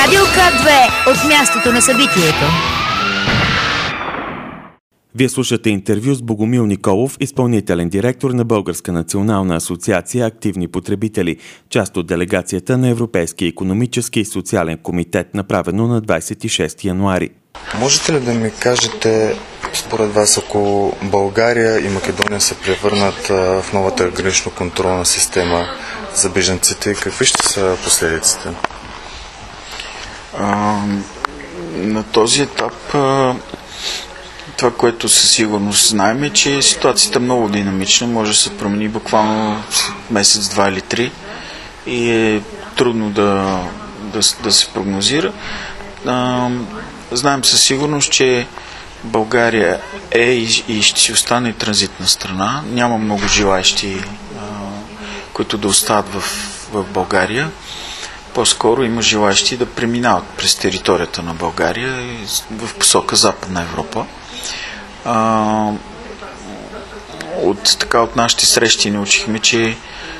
Радио К2 от мястото на събитието. Вие слушате интервю с Богомил Николов, изпълнителен директор на Българска национална асоциация активни потребители, част от делегацията на Европейския икономически и социален комитет, направено на 26 януари. Можете ли да ми кажете, според вас, ако България и Македония се превърнат в новата гранично-контролна система за бежанците, какви ще са последиците? На този етап това, което със сигурност знаем, е, че ситуацията е много динамична, може да се промени буквално месец, два или три и е трудно да се прогнозира. Знаем със сигурност, че България е и ще си остане транзитна страна. Няма много желаещи, които да остават в България. По-скоро има желаещи да преминават през територията на България в посока Западна Европа. От нашите срещи научихме, че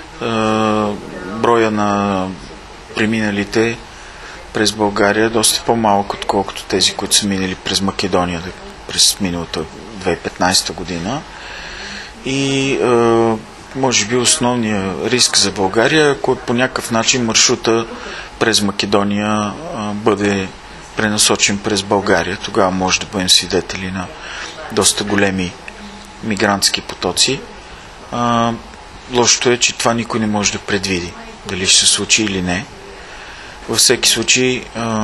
броя на преминалите през България е доста по-малък, отколкото тези, които са минали през Македония през миналата 2015 година. И може би основният риск за България, ако по някакъв начин маршрута през Македония бъде пренасочен през България, тогава може да бъдем свидетели на доста големи мигрантски потоци. Лошото е, че това никой не може да предвиди, дали ще се случи или не. Във всеки случай,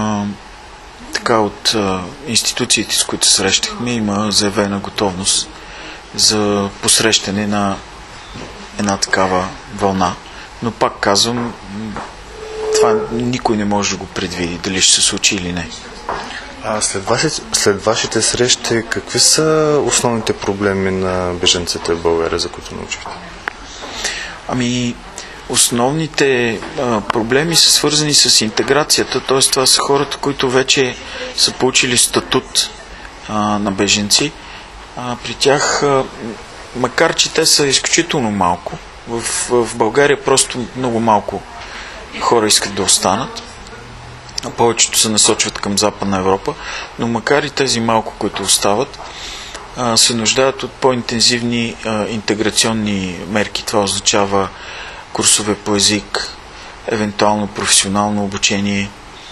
от институциите, с които срещахме, има заявена готовност за посрещане на една такава вълна. Но пак казвам, това никой не може да го предвиди, дали ще се случи или не. След вашите срещи, какви са основните проблеми на бежанците в България, за които научихте? Основните проблеми са свързани с интеграцията, т.е. това са хората, които вече са получили статут на бежанци. При тях, макар че те са изключително малко, в България просто много малко хора искат да останат, а повечето се насочват към Западна Европа, но макар и тези малко, които остават, се нуждаят от по-интензивни интеграционни мерки. Това означава курсове по език, евентуално професионално обучение,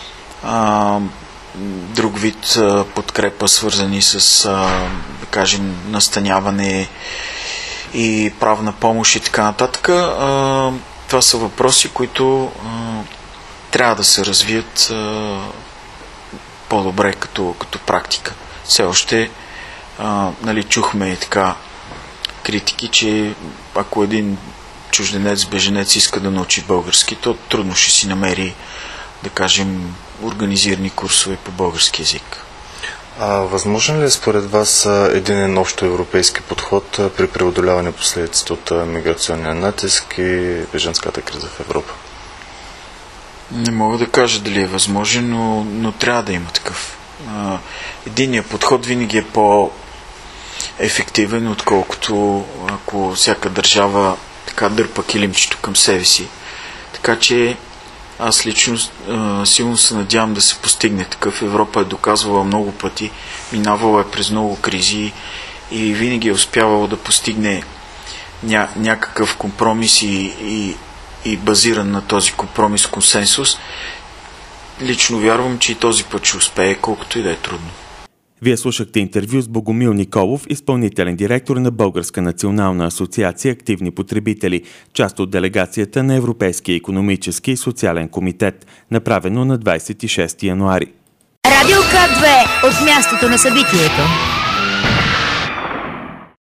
друг вид подкрепа, свързани с, да кажем, настаняване и правна помощ и така нататък. Това са въпроси, които трябва да се развият по-добре като практика. Все още чухме така критики, че ако един чужденец, беженец иска да научи български, то трудно ще си намери, да кажем, организирани курсове по български език. Възможен ли е според вас един общо европейски подход при преодоляване последиците от миграционния натиск и бежанската криза в Европа? Не мога да кажа дали е възможен, но трябва да има такъв. Единият подход винаги е по-ефективен, отколкото ако всяка държава така дърпа килимчето към себе си. Така че аз лично силно се надявам да се постигне такъв. Европа е доказвала много пъти, минавала е през много кризи и винаги е успявала да постигне някакъв компромис и базиран на този компромис консенсус. Лично вярвам, че и този път ще успее, колкото и да е трудно. Вие слушахте интервю с Богомил Николов, изпълнителен директор на Българска национална асоциация активни потребители, част от делегацията на Европейския икономически и социален комитет, направено на 26 януари. Радио К2 от мястото на събитието.